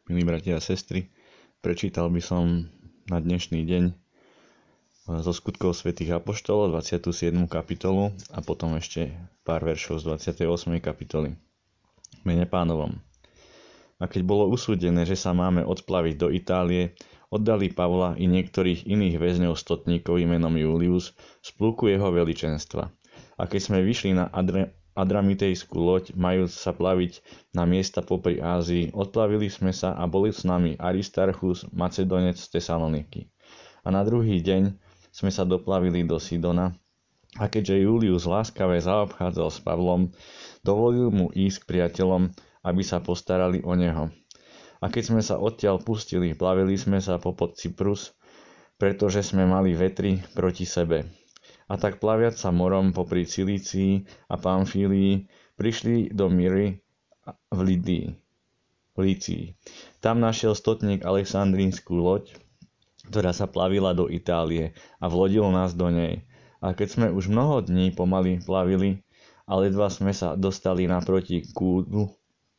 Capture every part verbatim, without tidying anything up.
Milí bratia a sestry, prečítal by som na dnešný deň zo skutkov svätých apoštolov dvadsiatu siedmu kapitolu a potom ešte pár veršov z dvadsiatej ôsmej kapitoly. Mene Pánovom. A keď bolo usúdené, že sa máme odplaviť do Itálie, oddali Pavla i niektorých iných väzňov stotníkov menom Julius z pluku jeho veličenstva. A keď sme vyšli na Adre Adramitejskú loď, majúc sa plaviť na miesta popri Ázii, odplavili sme sa a boli s nami Aristarchus, Macedonec z Tesaloniky. A na druhý deň sme sa doplavili do Sidona, a keďže Julius láskavé zaobchádzal s Pavlom, dovolil mu ísť k priateľom, aby sa postarali o neho. A keď sme sa odtiaľ pustili, plavili sme sa popod Cyprus, pretože sme mali vetry proti sebe. A tak plaviac sa morom popri Cilícii a Pamfílii prišli do Myry v Lydii, v Lícii. Tam našiel stotník Alexandrínskú loď, ktorá sa plavila do Itálie, a vlodil nás do nej. A keď sme už mnoho dní pomaly plavili a ledva sme sa dostali naproti Kúdu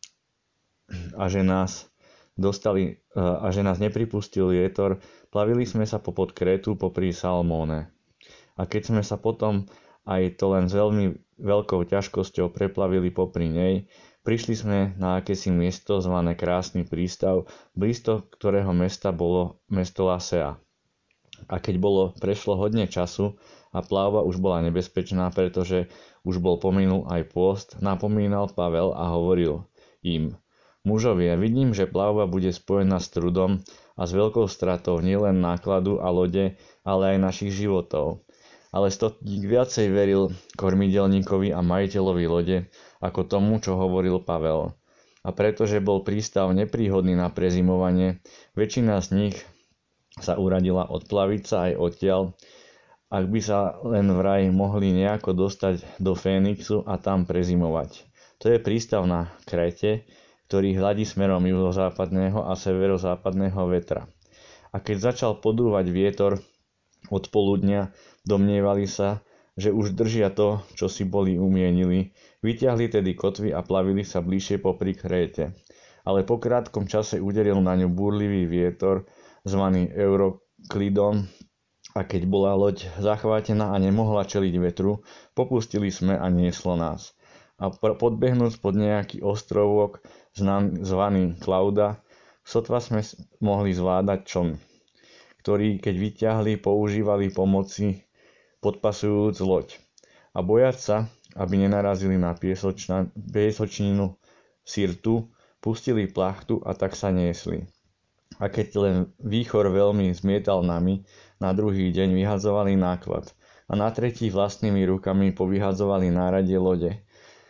a že nás dostali a že nás nepripustil vietor, plavili sme sa popod Krétu popri Salmóne. A keď sme sa potom aj to len s veľmi veľkou ťažkosťou preplavili popri nej, prišli sme na akési miesto zvané Krásny prístav, blízko ktorého mesta bolo mesto Lasea. A keď bolo prešlo hodne času a pláva už bola nebezpečná, pretože už bol pominul aj pôst, napomínal Pavel a hovoril im: Mužovia, vidím, že pláva bude spojená s trudom a s veľkou stratou nielen nákladu a lode, ale aj našich životov. Ale stotník viacej veril kormidelníkovi a majiteľovi lode ako tomu, čo hovoril Pavel. A pretože bol prístav nepríhodný na prezimovanie, väčšina z nich sa uradila odplaviť sa aj odtiaľ, ak by sa len vraj mohli nejako dostať do Fénixu a tam prezimovať. To je prístav na Kréte, ktorý hľadí smerom juhozápadného a severozápadného vetra. A keď začal podúvať vietor od poludnia, domnievali sa, že už držia to, čo si boli umienili. Vyťahli tedy kotvy a plavili sa bližšie popri Kréte. Ale po krátkom čase uderil na ňu búrlivý vietor, zvaný Euroklidom, a keď bola loď zachvátená a nemohla čeliť vetru, popustili sme a nieslo nás. A podbehnúc pod nejaký ostrovok zvaný Klauda, sotva sme mohli zvládať čln, ktorý, keď vyťahli, používali pomoci podpasujúc loď. A bojať sa, aby nenarazili na piesočninu Sirtu, pustili plachtu a tak sa niesli. A keď len výchor veľmi zmietal nami, na druhý deň vyhadzovali náklad a na tretí vlastnými rukami povyhadzovali náradie lode.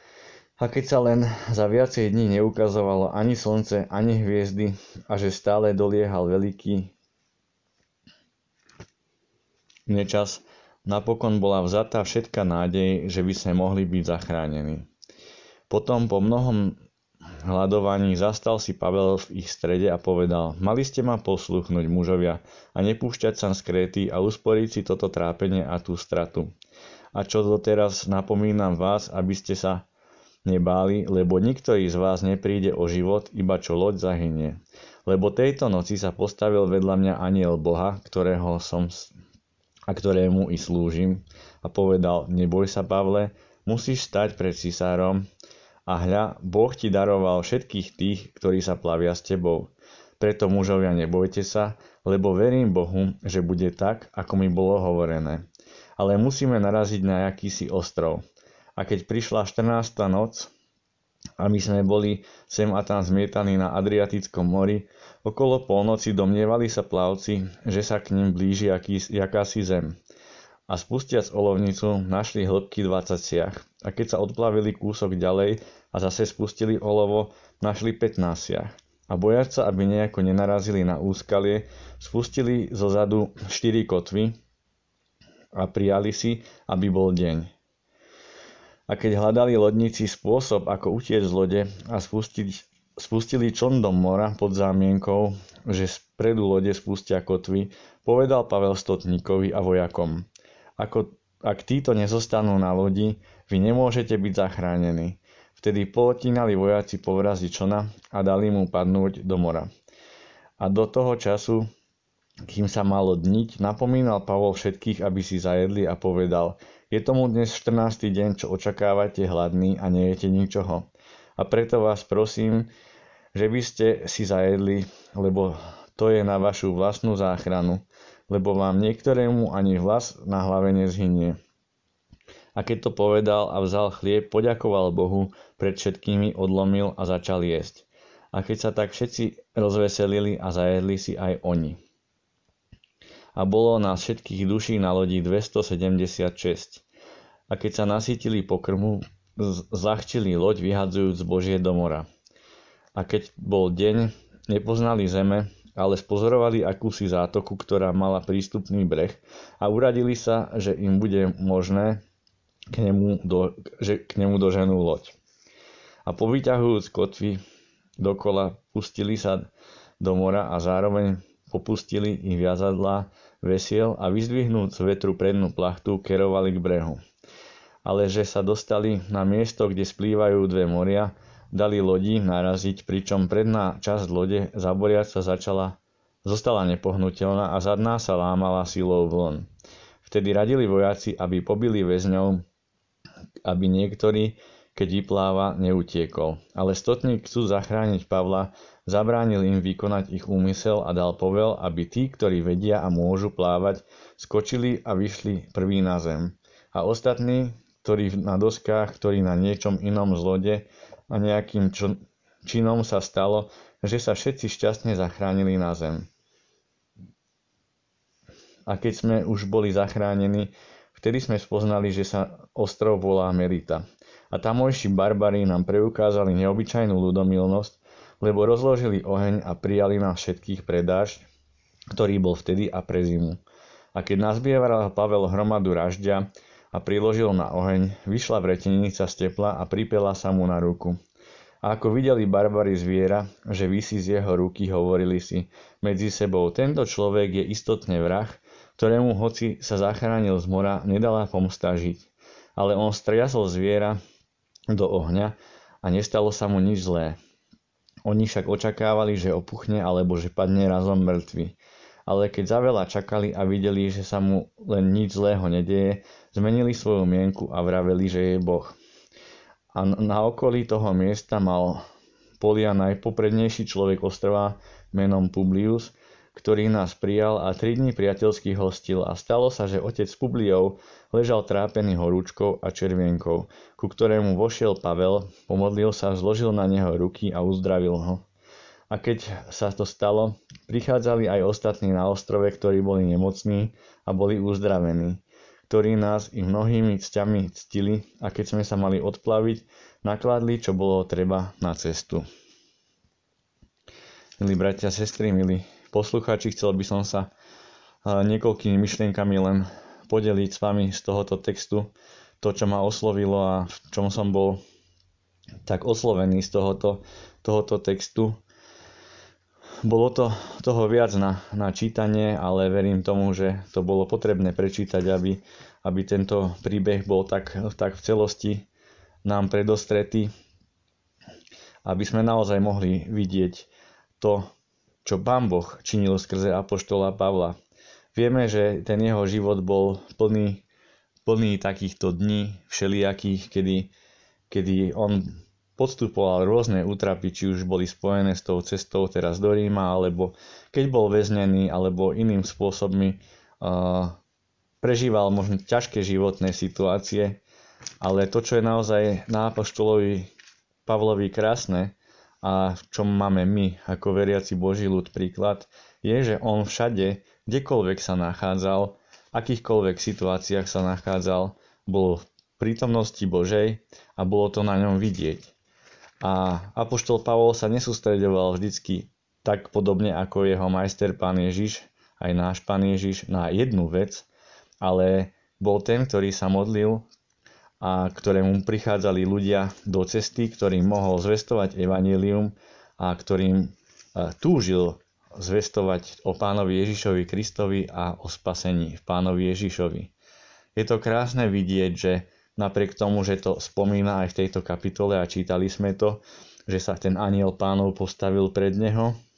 A keď sa len za viacej dní neukazovalo ani slnce, ani hviezdy a že stále doliehal veľký nečas, napokon bola vzatá všetka nádej, že by sme mohli byť zachránení. Potom po mnohom hľadovaní zastal si Pavel v ich strede a povedal: Mali ste ma posluchnúť, mužovia, a nepúšťať sa z Kréty a usporiť si toto trápenie a tú stratu. A čo doteraz napomínam vás, aby ste sa nebáli, lebo nikto z vás nepríde o život, iba čo loď zahynie. Lebo tejto noci sa postavil vedľa mňa anjel Boha, ktorého som a ktorému i slúžim, a povedal: Neboj sa, Pavle, musíš stať pred cisárom, a hľa, Boh ti daroval všetkých tých, ktorí sa plavia s tebou. Preto, mužovia, nebojte sa, lebo verím Bohu, že bude tak, ako mi bolo hovorené. Ale musíme naraziť na akýsi ostrov. A keď prišla štrnásta noc a my sme boli sem a tam zmietaní na Adriatickom mori, okolo polnoci domnievali sa plavci, že sa k ním blíži aký, jakási zem. A spustiac olovnicu, našli hĺbky dvadsať siah. A keď sa odplavili kúsok ďalej a zase spustili olovo, našli pätnásť siah. A bojať sa, aby nejako nenarazili na úskalie, spustili zo zadu štyri kotvy a prijali si, aby bol deň. A keď hľadali lodníci spôsob, ako utiecť z lode, a spustili, spustili čln do mora pod zámienkou, že spredu lode spustia kotvy, povedal Pavel stotníkovi a vojakom: Ako, ak títo nezostanú na lodi, vy nemôžete byť zachránení. Vtedy pootínali vojaci povrazy člna a dali mu padnúť do mora. A do toho času, kým sa malo dniť, napomínal Pavol všetkých, aby si zajedli a povedal: Je tomu dnes štrnásty deň, čo očakávate hladný a nejete ničoho. A preto vás prosím, že by ste si zajedli, lebo to je na vašu vlastnú záchranu, lebo vám niektorému ani vlas na hlave nezhynie. A keď to povedal a vzal chlieb, poďakoval Bohu, pred všetkými odlomil a začal jesť. A keď sa tak všetci rozveselili a zajedli si aj oni. A bolo nás všetkých duší na lodi dvestosedemdesiatšesť. A keď sa nasýtili pokrmu, zľahčili loď, vyhadzujúc zbožie do mora. A keď bol deň, nepoznali zeme, ale spozorovali akúsi zátoku, ktorá mala prístupný breh, a uradili sa, že im bude možné k nemu, do, že k nemu doženú loď. A povyťahujúc kotvy dokola, pustili sa do mora a zároveň popustili ich viazadlá vesiel a vyzdvihnúc z vetru prednú plachtu, kerovali k brehu. Ale že sa dostali na miesto, kde splývajú dve moria, dali lodi naraziť, pričom predná časť lode zaboriaca začala, zostala nepohnutelná a zadná sa lámala silou vln. Vtedy radili vojaci, aby pobili väzňov, aby niektorý, keď vypláva, neutiekol. Ale stotník, chcú zachrániť Pavla, zabránil im vykonať ich úmysel a dal povel, aby tí, ktorí vedia a môžu plávať, skočili a vyšli prví na zem. A ostatní, ktorí na doskách, ktorí na niečom inom z lode a nejakým čo, činom sa stalo, že sa všetci šťastne zachránili na zem. A keď sme už boli zachránení, vtedy sme spoznali, že sa ostrov volá Merita. A tamojší barbari nám preukázali neobyčajnú ľudomilnosť, lebo rozložili oheň a prijali nás všetkých pre dážď, ktorý bol vtedy a pre zimu. A keď nazbieral Pavel hromadu ražďa a priložil na oheň, vyšla vretenica z tepla a pripela sa mu na ruku. A ako videli barbari zviera, že visí z jeho ruky, hovorili si medzi sebou: Tento človek je istotne vrah, ktorému hoci sa zachránil z mora, nedala pomsta žiť. Ale on striasol zviera do ohňa a nestalo sa mu nič zlé. Oni však očakávali, že opuchne alebo že padne razom mŕtvy. Ale keď zaveľa čakali a videli, že sa mu len nič zlého nedeje, zmenili svoju mienku a vraveli, že je Boh. A na okolí toho miesta mal Polia najpoprednejší človek ostrova menom Publius, ktorý nás prijal a tri dni priateľsky hostil. A stalo sa, že otec Publiov ležal trápený horúčkou a červienkou, ku ktorému vošiel Pavel, pomodlil sa, zložil na neho ruky a uzdravil ho. A keď sa to stalo, prichádzali aj ostatní na ostrove, ktorí boli nemocní a boli uzdravení, ktorí nás i mnohými cťami ctili, a keď sme sa mali odplaviť, nakladli, čo bolo treba na cestu. Milí bratia a sestry, milí poslucháči, chcel by som sa niekoľkými myšlienkami len podeliť s vami z tohoto textu, to, čo ma oslovilo a v čom som bol tak oslovený z tohoto, tohoto textu. Bolo to toho viac na, na čítanie, ale verím tomu, že to bolo potrebné prečítať, aby, aby tento príbeh bol tak, tak v celosti nám predostretý, aby sme naozaj mohli vidieť to, čo Pán Boh činil skrze apoštola Pavla. Vieme, že ten jeho život bol plný, plný takýchto dní všelijakých, kedy, kedy on podstupoval rôzne útrapy, či už boli spojené s tou cestou teraz do Ríma, alebo keď bol väznený, alebo iným spôsobmi uh, prežíval možno ťažké životné situácie. Ale to, čo je naozaj na apoštolovi Pavlovi krásne, a v čom máme my ako veriaci Boží ľud príklad, je, že on všade, kdekoľvek sa nachádzal, v akýchkoľvek situáciách sa nachádzal, bol v prítomnosti Božej a bolo to na ňom vidieť. A apoštol Pavol sa nesústreďoval vždycky tak podobne ako jeho majster Pán Ježiš, aj náš Pán Ježiš, na jednu vec, ale bol ten, ktorý sa modlil a ktorému prichádzali ľudia do cesty, ktorým mohol zvestovať evanjelium a ktorým túžil zvestovať o Pánovi Ježišovi Kristovi a o spasení v Pánovi Ježišovi. Je to krásne vidieť, že napriek tomu, že to spomína aj v tejto kapitole a čítali sme to, že sa ten anjel Pánov postavil pred neho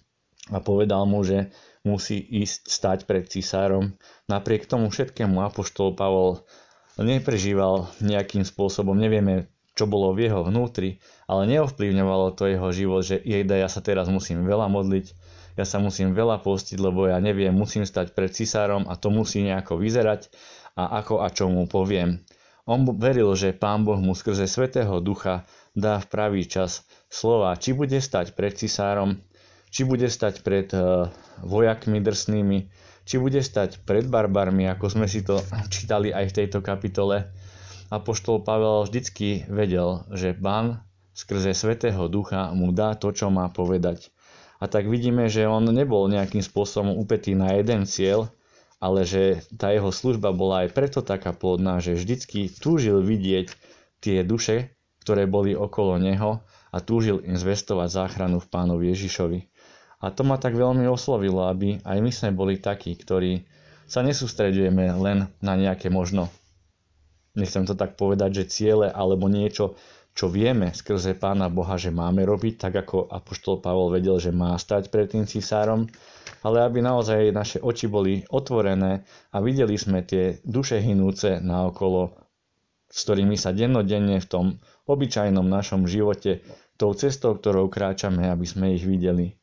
a povedal mu, že musí ísť stať pred cisárom. Napriek tomu všetkému apoštol Pavol neprežíval nejakým spôsobom, nevieme, čo bolo v jeho vnútri, ale neovplyvňovalo to jeho život, že jejda, ja sa teraz musím veľa modliť, ja sa musím veľa postiť, lebo ja neviem, musím stať pred cisárom a to musí nejako vyzerať a ako a čo mu poviem. On veril, že Pán Boh mu skrze Svätého Ducha dá v pravý čas slova, či bude stať pred cisárom, či bude stať pred uh, vojakmi drsnými, či bude stať pred barbarmi, ako sme si to čítali aj v tejto kapitole. Apoštol Pavel vždycky vedel, že Pán skrze Svätého Ducha mu dá to, čo má povedať. A tak vidíme, že on nebol nejakým spôsobom upätý na jeden cieľ, ale že tá jeho služba bola aj preto taká plodná, že vždycky túžil vidieť tie duše, ktoré boli okolo neho a túžil im zvestovať záchranu v Pánovi Ježišovi. A to ma tak veľmi oslovilo, aby aj my sme boli takí, ktorí sa nesústreďujeme len na nejaké možno, nechcem to tak povedať, že ciele alebo niečo, čo vieme skrze Pána Boha, že máme robiť, tak ako apoštol Pavol vedel, že má stať pred tým cisárom, ale aby naozaj naše oči boli otvorené a videli sme tie duše hynúce naokolo, s ktorými sa dennodenne v tom obyčajnom našom živote, tou cestou, ktorou kráčame, aby sme ich videli.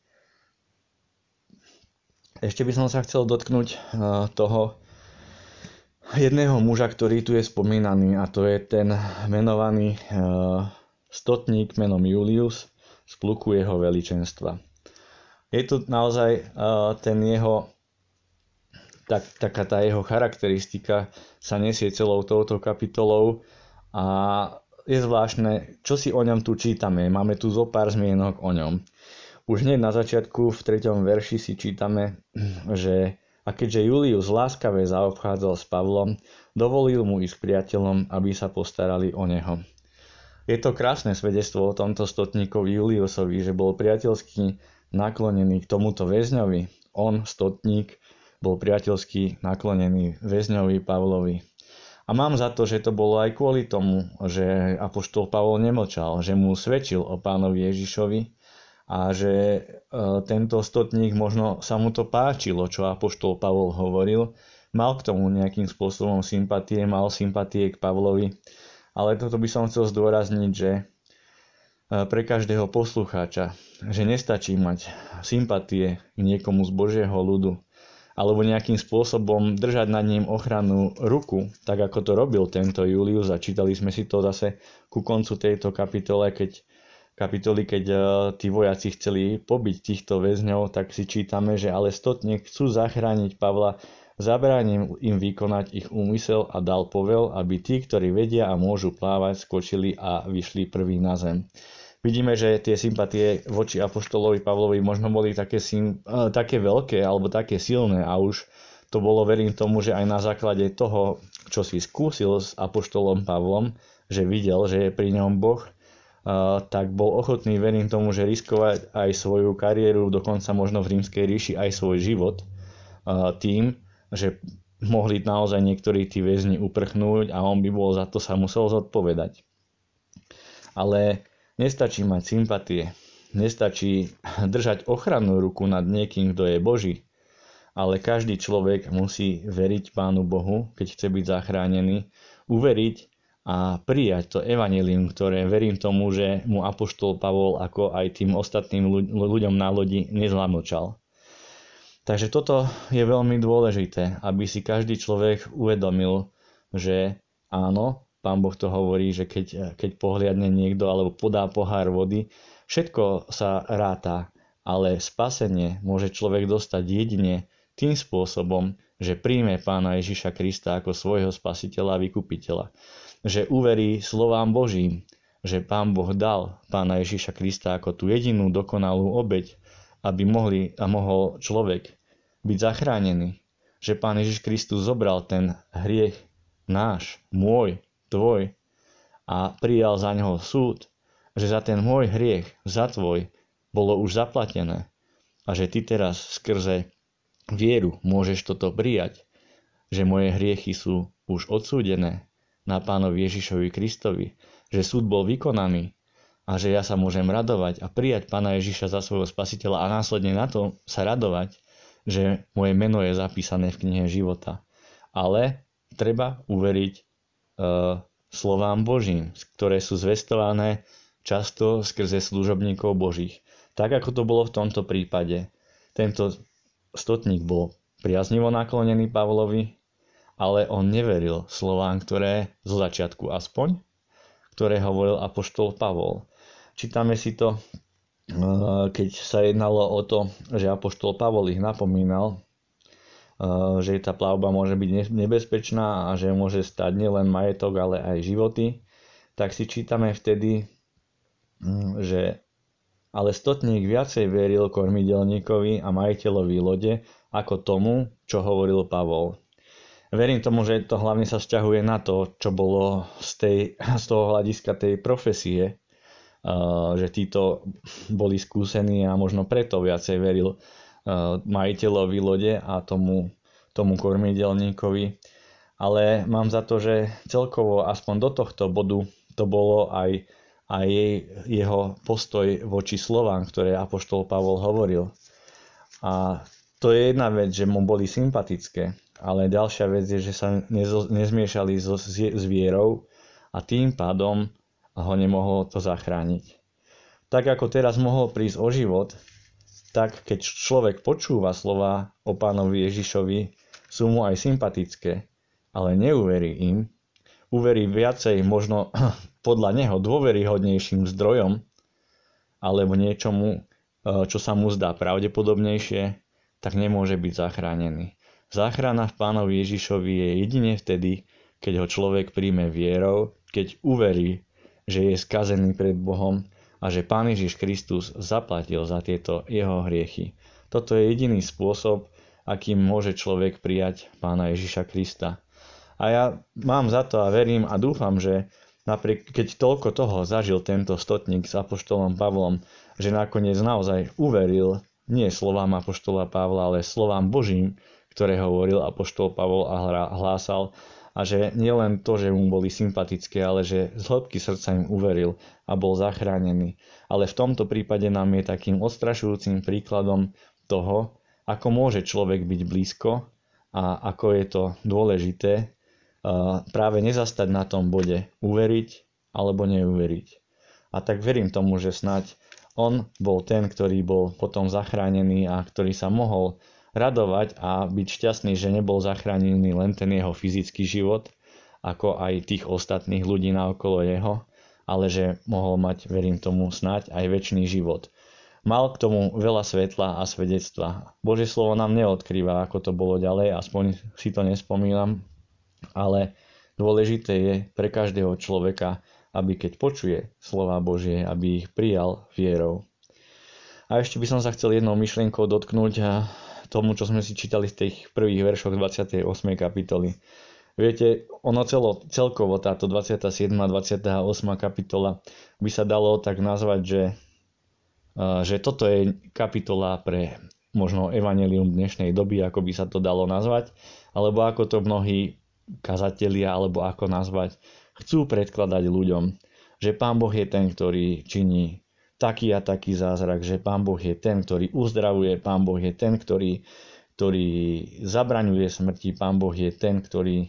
Ešte by som sa chcel dotknúť toho jedného muža, ktorý tu je spomínaný, a to je ten menovaný uh, stotník menom Julius z pluku jeho veličenstva. Je tu naozaj uh, ten jeho, tak, taká tá jeho charakteristika sa nesie celou touto kapitolou a je zvláštne, čo si o ňom tu čítame. Máme tu zo pár zmienok o ňom. Už hneď na začiatku v treťom verši si čítame, že a keďže Julius láskave zaobchádzal s Pavlom, dovolil mu ísť k priateľom, aby sa postarali o neho. Je to krásne svedectvo o tomto stotníkovi Juliusovi, že bol priateľsky naklonený k tomuto väzňovi. On, stotník, bol priateľsky naklonený väzňovi Pavlovi. A mám za to, že to bolo aj kvôli tomu, že apoštol Pavol nemlčal, že mu svedčil o Pánovi Ježišovi, a že e, tento stotník možno sa mu to páčilo, čo apoštol Pavol hovoril, mal k tomu nejakým spôsobom sympatie, mal sympatie k Pavlovi, ale toto by som chcel zdôrazniť, že e, pre každého poslucháča, že nestačí mať sympatie k niekomu z Božieho ľudu, alebo nejakým spôsobom držať nad ním ochrannú ruku, tak ako to robil tento Julius, a čítali sme si to zase ku koncu tejto kapitole, keď kapitoly, keď uh, tí vojaci chceli pobiť týchto väzňov, tak si čítame, že ale stotník chcú zachrániť Pavla, zabránil im vykonať ich úmysel a dal povel, aby tí, ktorí vedia a môžu plávať, skočili a vyšli prví na zem. Vidíme, že tie sympatie voči apoštolovi Pavlovi možno boli také, sim, uh, také veľké alebo také silné a už to bolo, verím tomu, že aj na základe toho, čo si skúsil s apoštolom Pavlom, že videl, že je pri ňom Boh, Uh, tak bol ochotný, verím tomu, že riskovať aj svoju kariéru, dokonca možno v Rímskej ríši aj svoj život uh, tým, že mohli naozaj niektorí tí väzni uprchnúť a on by bol za to sa musel zodpovedať. Ale nestačí mať sympatie, nestačí držať ochrannú ruku nad niekým, kto je Boží, ale každý človek musí veriť Pánu Bohu, keď chce byť zachránený, uveriť a prijať to evanjelium, ktoré verím tomu, že mu apoštol Pavol ako aj tým ostatným ľuďom na lodi nezlamlčal. Takže toto je veľmi dôležité, aby si každý človek uvedomil, že áno, Pán Boh to hovorí, že keď, keď pohliadne niekto alebo podá pohár vody, všetko sa ráta, ale spasenie môže človek dostať jedine tým spôsobom, že príjme Pána Ježiša Krista ako svojho spasiteľa a vykupiteľa. Že uverí slovám Božím, že Pán Boh dal Pána Ježiša Krista ako tú jedinú dokonalú obeť, aby mohli a mohol človek byť zachránený. Že Pán Ježiš Kristus zobral ten hriech náš, môj, tvoj a prijal za ňoho súd, že za ten môj hriech, za tvoj, bolo už zaplatené a že ty teraz skrze vieru môžeš toto prijať, že moje hriechy sú už odsúdené na Pánovi Ježišovi Kristovi, že súd bol vykonaný a že ja sa môžem radovať a prijať Pána Ježiša za svojho spasiteľa a následne na to sa radovať, že moje meno je zapísané v knihe života. Ale treba uveriť e, slovám Božím, ktoré sú zvestované často skrze služobníkov Božích. Tak ako to bolo v tomto prípade. Tento stotník bol priaznivo naklonený Pavlovi, ale on neveril slovám, ktoré zo začiatku aspoň, ktoré hovoril apoštol Pavol. Čítame si to, keď sa jednalo o to, že apoštol Pavol ich napomínal, že tá plavba môže byť nebezpečná a že môže stať nielen majetok, ale aj životy, tak si čítame vtedy, že ale stotník viacej veril kormidelníkovi a majiteľovi lode ako tomu, čo hovoril Pavol. Verím tomu, že to hlavne sa vzťahuje na to, čo bolo z, tej, z toho hľadiska tej profesie, uh, že títo boli skúsení a možno preto viacej veril uh, majiteľovi lode a tomu, tomu kormidelníkovi. Ale mám za to, že celkovo aspoň do tohto bodu to bolo aj, aj jej, jeho postoj voči slovám, ktoré apoštol Pavol hovoril. A to je jedna vec, že mu boli sympatické, ale ďalšia vec je, že sa nezmiešali so, s vierou a tým pádom ho nemohlo to zachrániť. Tak ako teraz mohol prísť o život, tak keď človek počúva slova o Pánovi Ježišovi, sú mu aj sympatické, ale neuverí im, uverí viacej možno podľa neho dôveryhodnejším zdrojom alebo niečomu, čo sa mu zdá pravdepodobnejšie, tak nemôže byť zachránený. Záchrana v Pánovi Ježišovi je jedine vtedy, keď ho človek príjme vierou, keď uverí, že je skazený pred Bohom a že Pán Ježiš Kristus zaplatil za tieto jeho hriechy. Toto je jediný spôsob, akým môže človek prijať Pána Ježiša Krista. A ja mám za to a verím a dúfam, že napriek keď toľko toho zažil tento stotník s apoštolom Pavlom, že nakoniec naozaj uveril nie slovám apoštola Pavla, ale slovám Božím, ktoré hovoril apoštol Pavol a hlásal, a že nielen to, že mu boli sympatické, ale že z hĺbky srdca im uveril a bol zachránený. Ale v tomto prípade nám je takým odstrašujúcim príkladom toho, ako môže človek byť blízko a ako je to dôležité práve nezastať na tom bode uveriť alebo neuveriť. A tak verím tomu, že snáď on bol ten, ktorý bol potom zachránený a ktorý sa mohol radovať a byť šťastný, že nebol zachránený len ten jeho fyzický život, ako aj tých ostatných ľudí naokolo jeho, ale že mohol mať, verím tomu, snáď aj večný život. Mal k tomu veľa svetla a svedectva. Božie slovo nám neodkrýva, ako to bolo ďalej, aspoň si to nespomínam, ale dôležité je pre každého človeka, aby keď počuje slova Božie, aby ich prijal vierou. A ešte by som sa chcel jednou myšlienkou dotknúť tomu, čo sme si čítali v tých prvých veršoch dvadsiatej ôsmej kapitoly. Viete, ono celo, celkovo táto dvadsiata siedma a dvadsiata ôsma kapitola by sa dalo tak nazvať, že, že toto je kapitola pre možno evanjelium dnešnej doby, ako by sa to dalo nazvať, alebo ako to mnohí kazatelia, alebo ako nazvať, chcú predkladať ľuďom, že Pán Boh je ten, ktorý činí taký a taký zázrak, že Pán Boh je ten, ktorý uzdravuje, Pán Boh je ten, ktorý, ktorý zabraňuje smrti, Pán Boh je ten, ktorý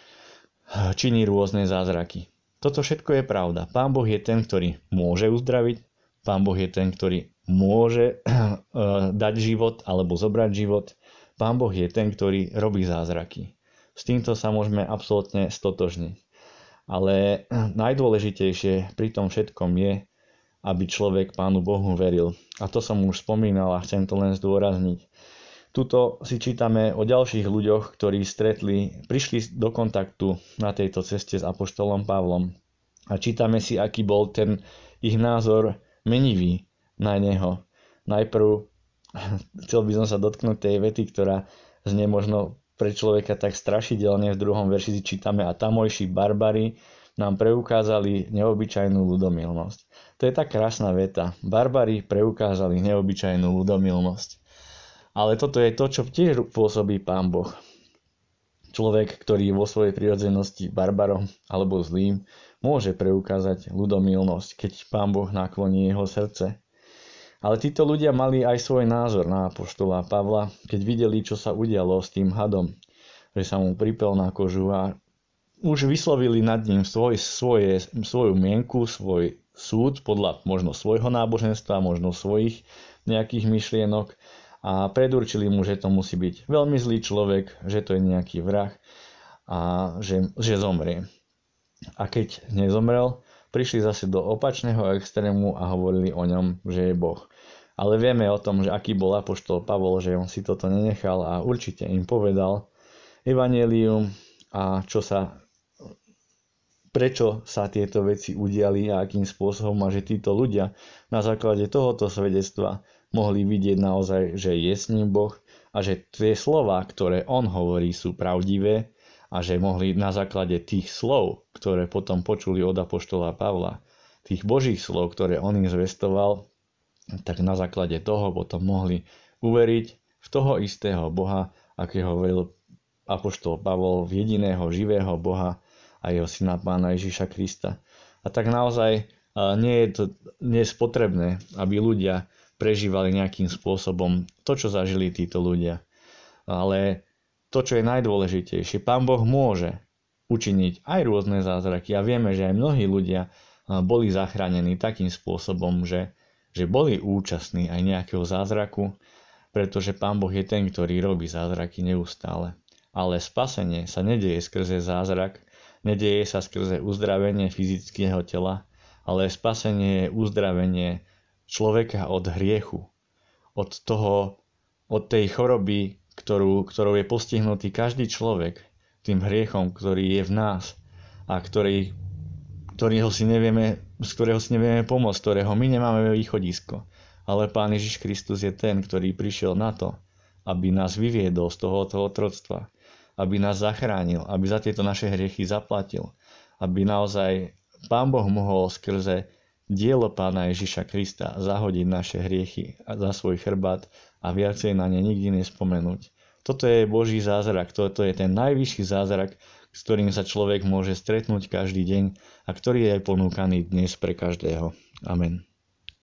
činí rôzne zázraky. Toto všetko je pravda. Pán Boh je ten, ktorý môže uzdraviť, Pán Boh je ten, ktorý môže dať život alebo zobrať život, Pán Boh je ten, ktorý robí zázraky. S týmto sa môžeme absolútne stotožniť. Ale najdôležitejšie pri tom všetkom je, aby človek Pánu Bohu veril. A to som už spomínal a chcem to len zdôrazniť. Tuto si čítame o ďalších ľuďoch, ktorí stretli, prišli do kontaktu na tejto ceste s apoštolom Pavlom. A čítame si, aký bol ten ich názor menivý na neho. Najprv chcel by som sa dotknúť tej vety, ktorá znie možno pre človeka tak strašidelne. V druhom verši si čítame: a tamojší barbari nám preukázali neobyčajnú ľudomilnosť. To je tak krásna veta. Barbari preukázali neobyčajnú ľudomilnosť. Ale toto je to, čo tiež pôsobí Pán Boh. Človek, ktorý vo svojej prirodzenosti barbarom alebo zlým, môže preukázať ľudomilnosť, keď Pán Boh nakloní jeho srdce. Ale títo ľudia mali aj svoj názor na apoštola Pavla, keď videli, čo sa udialo s tým hadom, že sa mu pripel na kožu a už vyslovili nad ním svoj, svoje, svoju mienku, svoj súd podľa možno svojho náboženstva, možno svojich nejakých myšlienok a predurčili mu, že to musí byť veľmi zlý človek, že to je nejaký vrah a že, že zomrie. A keď nezomrel, prišli zase do opačného extrému a hovorili o ňom, že je Boh. Ale vieme o tom, že aký bol apoštol Pavol, že on si toto nenechal a určite im povedal evanjelium a čo sa, prečo sa tieto veci udiali a akým spôsobom a že títo ľudia na základe tohoto svedectva mohli vidieť naozaj, že je s ním Boh a že tie slová, ktoré on hovorí, sú pravdivé a že mohli na základe tých slov, ktoré potom počuli od apoštola Pavla, tých božích slov, ktoré on im zvestoval, tak na základe toho potom mohli uveriť v toho istého Boha, akého hovoril apoštol Pavol, v jediného živého Boha a jeho syna Pána Ježiša Krista. A tak naozaj nie je to dnes potrebné, aby ľudia prežívali nejakým spôsobom to, čo zažili títo ľudia. Ale to, čo je najdôležitejšie, Pán Boh môže učiniť aj rôzne zázraky a vieme, že aj mnohí ľudia boli zachránení takým spôsobom, že, že boli účastní aj nejakého zázraku, pretože Pán Boh je ten, ktorý robí zázraky neustále. Ale spasenie sa nedeje skrze zázrak, nedeje sa skrze uzdravenie fyzického tela, ale spasenie je uzdravenie človeka od hriechu, od toho, od tej choroby, ktorú, ktorou je postihnutý každý človek, tým hriechom, ktorý je v nás a ktorý, ktorého si nevieme, z ktorého si nevieme pomôcť, ktorého my nemáme východisko. Ale Pán Ježiš Kristus je ten, ktorý prišiel na to, aby nás vyviedol z tohoto otroctva, aby nás zachránil, aby za tieto naše hriechy zaplatil, aby naozaj Pán Boh mohol skrze dielo Pána Ježiša Krista zahodiť naše hriechy za svoj chrbát a viacej na ne nikdy nespomenúť. Toto je Boží zázrak, toto je ten najvyšší zázrak, s ktorým sa človek môže stretnúť každý deň a ktorý je ponúkaný dnes pre každého. Amen.